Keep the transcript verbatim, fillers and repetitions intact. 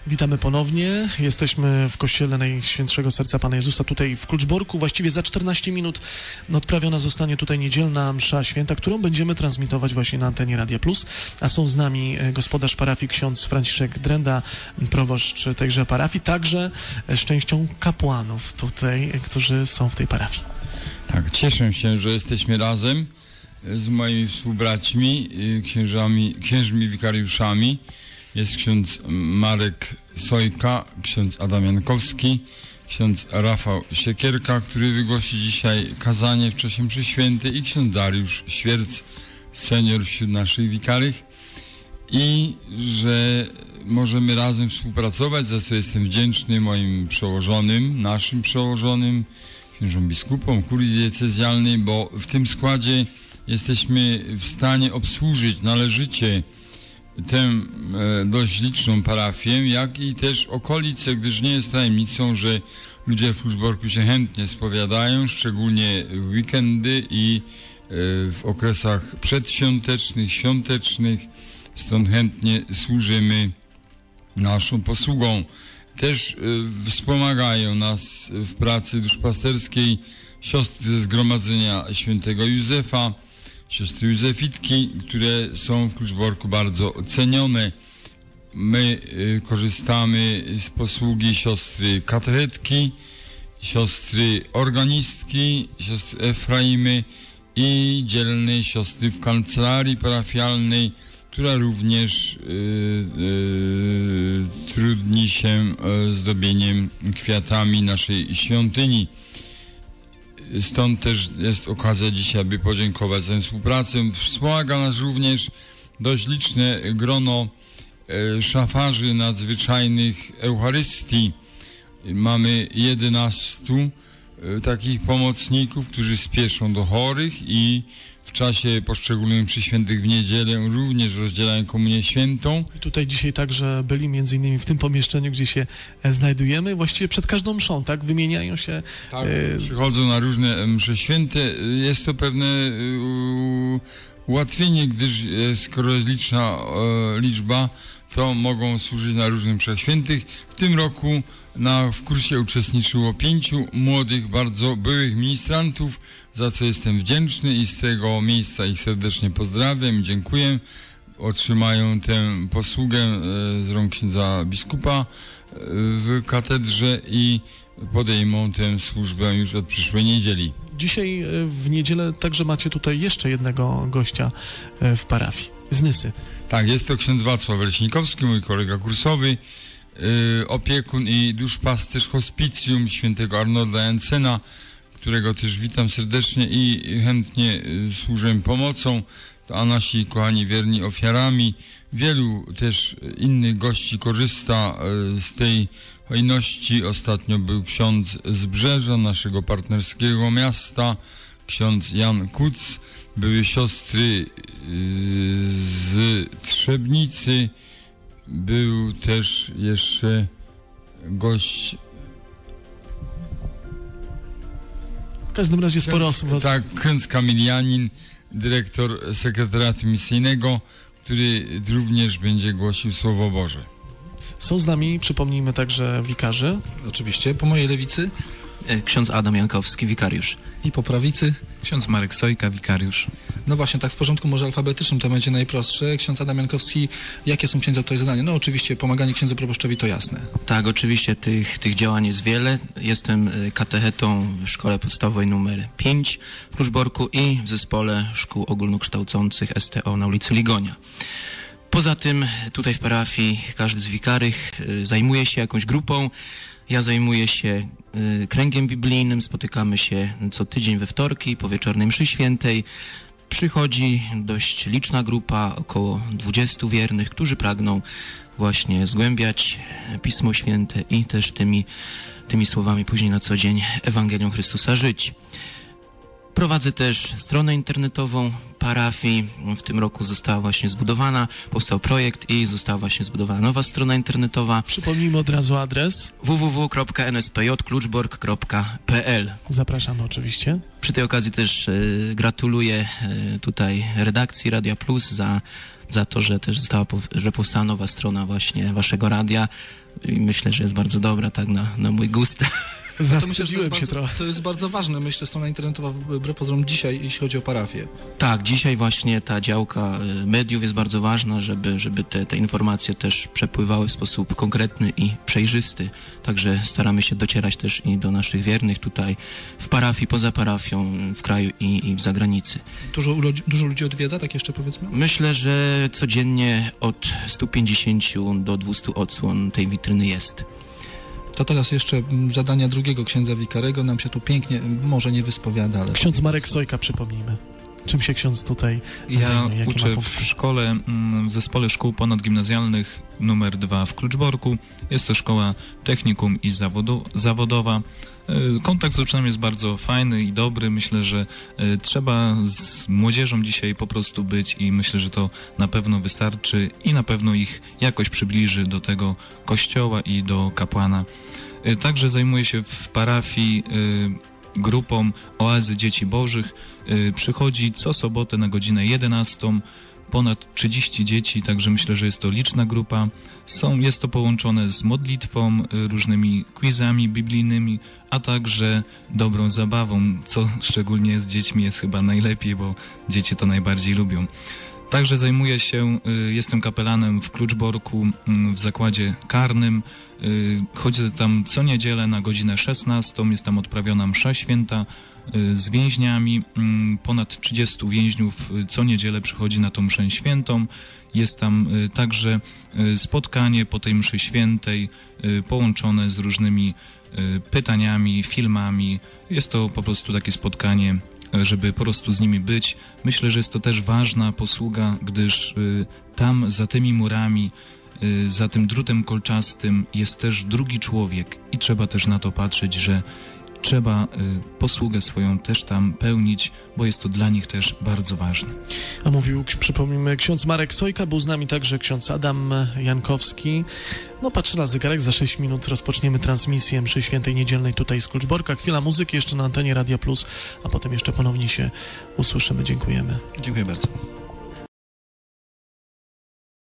Witamy ponownie. Jesteśmy w kościele Najświętszego Serca Pana Jezusa tutaj w Kluczborku. Właściwie za czternaście minut odprawiona zostanie tutaj niedzielna msza święta, którą będziemy transmitować właśnie na antenie Radia Plus. A są z nami gospodarz parafii ksiądz Franciszek Drenda, proboszcz tejże parafii, także z częścią kapłanów tutaj, którzy są w tej parafii. Tak, cieszę się, że jesteśmy razem z moimi współbraćmi, księżami, księżmi wikariuszami. Jest ksiądz Marek Sojka, ksiądz Adam Jankowski, ksiądz Rafał Siekierka, który wygłosi dzisiaj kazanie w czasie mszy świętej, i ksiądz Dariusz Świerc, senior wśród naszych wikarych. I że możemy razem współpracować, za co jestem wdzięczny moim przełożonym, naszym przełożonym, księżom biskupom kurii diecezjalnej, bo w tym składzie jesteśmy w stanie obsłużyć należycie tę e, dość liczną parafię, jak i też okolice, gdyż nie jest tajemnicą, że ludzie w Kluczborku się chętnie spowiadają, szczególnie w weekendy i e, w okresach przedświątecznych, świątecznych, stąd chętnie służymy naszą posługą. Też e, wspomagają nas w pracy duszpasterskiej siostry ze Zgromadzenia Świętego Józefa, siostry Józefitki, które są w Kluczborku bardzo cenione. My y, korzystamy z posługi siostry katechetki, siostry organistki, siostry Efraimy i dzielnej siostry w kancelarii parafialnej, która również y, y, trudni się y, zdobieniem kwiatami naszej świątyni. Stąd też jest okazja dzisiaj, aby podziękować za współpracę. Wspomaga nas również dość liczne grono e, szafarzy nadzwyczajnych Eucharystii. Mamy jedenastu e, takich pomocników, którzy spieszą do chorych i w czasie poszczególnych mszy świętych w niedzielę również rozdzielają komunię świętą. I tutaj dzisiaj także byli między innymi w tym pomieszczeniu, gdzie się znajdujemy. Właściwie przed każdą mszą, tak? Wymieniają się... Tak, e... przychodzą na różne msze święte. Jest to pewne ułatwienie, gdyż skoro jest liczna e, liczba, to mogą służyć na różnych mszach świętych. W tym roku na, w kursie uczestniczyło pięciu młodych, bardzo byłych ministrantów, za co jestem wdzięczny i z tego miejsca ich serdecznie pozdrawiam i dziękuję. Otrzymają tę posługę e, z rąk księdza biskupa e, w katedrze i podejmą tę służbę już od przyszłej niedzieli. Dzisiaj e, w niedzielę także macie tutaj jeszcze jednego gościa e, w parafii, z Nysy. Tak, jest to ksiądz Wacław Leśnikowski, mój kolega kursowy, yy, opiekun i duszpasterz hospicjum świętego Arnolda Jansena, którego też witam serdecznie i chętnie yy, służę pomocą, a nasi kochani wierni ofiarami. Wielu też innych gości korzysta yy, z tej hojności. Ostatnio był ksiądz z Brzeża, naszego partnerskiego miasta, ksiądz Jan Kuc. Były siostry z Trzebnicy, był też jeszcze gość. W każdym razie sporo osób. Was... Tak, ksiądz Kamilianin, dyrektor sekretariatu misyjnego, który również będzie głosił Słowo Boże. Są z nami, przypomnijmy, także wikarzy. Oczywiście, po mojej lewicy ksiądz Adam Jankowski, wikariusz. I po prawicy ksiądz Marek Sojka, wikariusz. No właśnie, tak w porządku może alfabetycznym to będzie najprostsze. Ksiądz Adam Jankowski, jakie są księdza tutaj zadania? No oczywiście pomaganie księdzu proboszczowi to jasne. Tak, oczywiście tych, tych działań jest wiele. Jestem katechetą w szkole podstawowej numer pięć w Kluczborku i w zespole szkół ogólnokształcących S T O na ulicy Ligonia. Poza tym tutaj w parafii każdy z wikarych zajmuje się jakąś grupą. Ja zajmuję się y, kręgiem biblijnym, spotykamy się co tydzień we wtorki po wieczornej mszy świętej. Przychodzi dość liczna grupa, około dwudziestu wiernych, którzy pragną właśnie zgłębiać Pismo Święte i też tymi, tymi słowami później na co dzień Ewangelią Chrystusa żyć. Prowadzę też stronę internetową parafii. W tym roku została właśnie zbudowana, powstał projekt i została właśnie zbudowana nowa strona internetowa. Przypomnijmy od razu adres w w w kropka n s p j kluczbork kropka p l. Zapraszamy oczywiście. Przy tej okazji też y, gratuluję y, tutaj redakcji Radia Plus za za to, że też została, że powstała nowa strona właśnie waszego radia i myślę, że jest bardzo dobra, tak, na, na mój gust. To myślę, że to Zastydziłem jest się bardzo, trochę. to jest bardzo ważne, myślę, strona internetowa wbrew pozorom dzisiaj, jeśli chodzi o parafię. Tak, dzisiaj właśnie ta działka y, mediów jest bardzo ważna, żeby, żeby te, te informacje też przepływały w sposób konkretny i przejrzysty. Także staramy się docierać też i do naszych wiernych tutaj w parafii, poza parafią, w kraju i, i w zagranicy. Dużo, ludzi- dużo ludzi odwiedza, tak jeszcze powiedzmy? Myślę, że codziennie od stu pięćdziesięciu do dwustu odsłon tej witryny jest. To teraz jeszcze mm, zadania drugiego księdza wikarego nam się tu pięknie, m, może nie wyspowiada, ale... Ksiądz Marek Sojka, przypomnijmy. Czym się ksiądz tutaj Ja zajmuje? Jakie uczę ma w funkcje? szkole, mm, w zespole szkół ponadgimnazjalnych numer dwa w Kluczborku. Jest to szkoła technikum i zawodu, zawodowa. E, Kontakt z uczniem jest bardzo fajny i dobry. Myślę, że e, trzeba z młodzieżą dzisiaj po prostu być i myślę, że to na pewno wystarczy i na pewno ich jakoś przybliży do tego kościoła i do kapłana. E, Także zajmuję się w parafii e, grupą Oazy Dzieci Bożych. Y, Przychodzi co sobotę na godzinę jedenastą ponad trzydzieści dzieci, także myślę, że jest to liczna grupa. Są, jest to połączone z modlitwą, y, różnymi quizami biblijnymi, a także dobrą zabawą, co szczególnie z dziećmi jest chyba najlepiej, bo dzieci to najbardziej lubią. Także zajmuję się, y, jestem kapelanem w Kluczborku y, w zakładzie karnym. Y, Chodzę tam co niedzielę na godzinę szesnastą, jest tam odprawiona msza święta y, z więźniami. Y, Ponad trzydziestu więźniów y, co niedzielę przychodzi na tą mszę świętą. Jest tam y, także y, spotkanie po tej mszy świętej y, połączone z różnymi y, pytaniami, filmami. Jest to po prostu takie spotkanie, żeby po prostu z nimi być. Myślę, że jest to też ważna posługa, gdyż y, tam za tymi murami, y, za tym drutem kolczastym jest też drugi człowiek i trzeba też na to patrzeć, że trzeba y, posługę swoją też tam pełnić, bo jest to dla nich też bardzo ważne. A mówił, przypomnijmy, ksiądz Marek Sojka, był z nami także ksiądz Adam Jankowski. No patrzę na zegarek, za sześć minut rozpoczniemy transmisję mszy świętej niedzielnej tutaj z Kluczborka. Chwila muzyki jeszcze na antenie Radia Plus, a potem jeszcze ponownie się usłyszymy. Dziękujemy. Dziękuję bardzo.